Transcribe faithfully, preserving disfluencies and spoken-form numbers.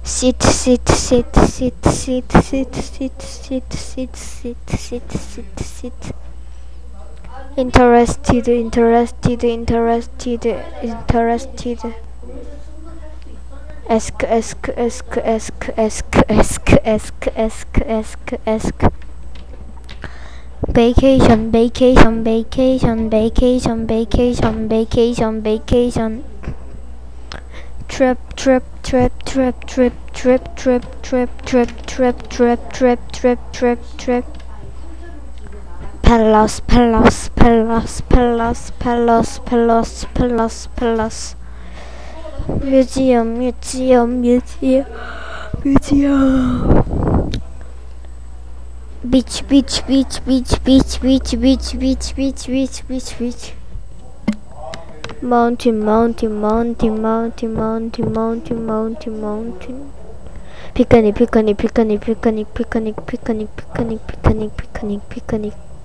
Sit, sit, sit, sit, sit, sit, sit, sit, sit, sit, sit, sit, sit. Interested, interested, interested, interested. Ask, ask, ask, ask, ask, ask, ask, ask, ask, ask. Vacation, vacation, vacation, vacation, vacation, vacation, vacation. Trip, trip, trip, trip, trip, trip, trip, trip, trip, trip, trip, trip, trip, trip, trip. Palace, palace, palace, palace, palace, palace, palace, palace. Museum, museum, museum, museum. Beach, beach, beach, beach, beach, beach, beach, beach, beach, beach, beach, beach. Mountain, mountain, mountain, mountain, mountain, mountain, mountain, mountain. Picnic, picnic, picnic, picnic, picnic, picnic, picnic, picnic, picnic, picnic, picnic.